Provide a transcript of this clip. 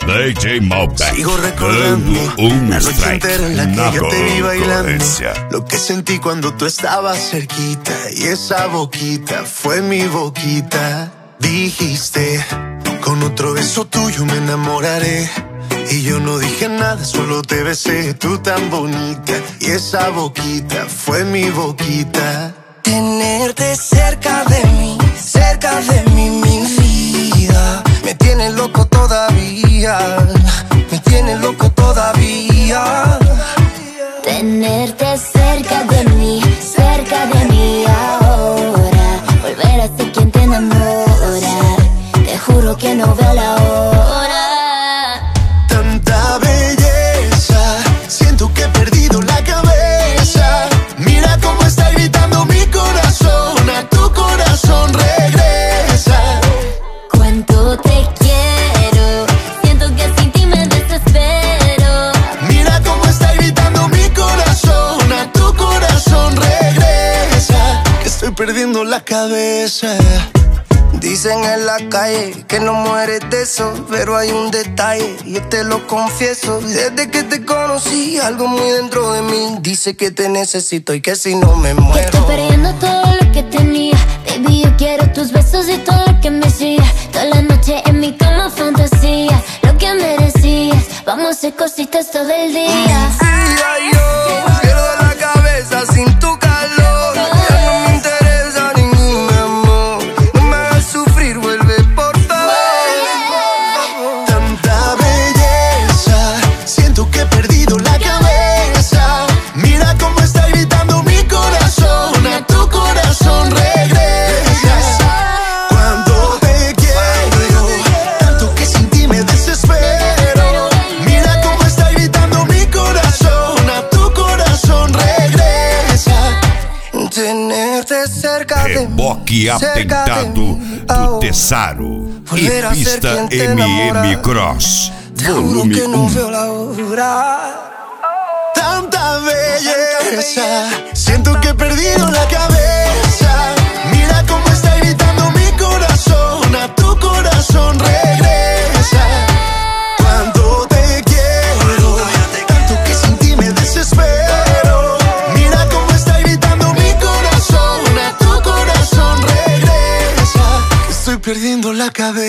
DJ Malbec. Sigo recordando la noche entera en la que yo te vi bailando. Lo que sentí cuando tú estabas cerquita. Y esa boquita fue mi boquita. Dijiste, con otro beso tuyo me enamoraré. Y yo no dije nada, solo te besé. Tú tan bonita. Y esa boquita fue mi boquita. Tenerte cerca de mí, mi vida. Me tienes loco todavía, me tienes loco todavía. Tenerte cerca de mí ahora. Volver a ser quien te enamora. Te juro que no veo la hora. Tanta belleza, siento que he perdido la cabeza. Mira cómo está gritando mi corazón. A tu corazón regresa. Cuánto te quiero, siento que sin ti me desespero. Mira cómo está gritando mi corazón. A tu corazón regresa. Estoy perdiendo la cabeza. Dicen en la calle que no mueres de eso, pero hay un detalle, yo te lo confieso. Desde que te conocí, algo muy dentro de mí dice que te necesito y que si no me muero. Que estoy perdiendo todo lo que tenía. Baby, yo quiero tus besos y todo lo que me hacía. Toda la noche en mi cama fantasía. Lo que merecías, vamos a hacer cositas todo el día. Yo pierdo la cabeza sin tu calor. Ya no me interesa ningún amor. No me hagas sufrir, vuelve por favor. Tanta belleza, siento que he perdido la cabeza. Mira cómo está gritando mi corazón. A tu corazón regresa. Cuando te quiero, tanto que sin ti me desespero. Mira cómo está gritando mi corazón. A tu corazón regresa. Tenerte cerca de mí, Reboque atentado do Tessaro e pista MM Cross. Volume que no 1. veo la hora. Tanta belleza, siento que he perdido la cabeza. Mira cómo está gritando mi corazón. A tu corazón regresa. Cuando te quiero, tanto que sin ti me desespero. Mira cómo está gritando mi corazón. A tu corazón regresa. Estoy perdiendo la cabeza.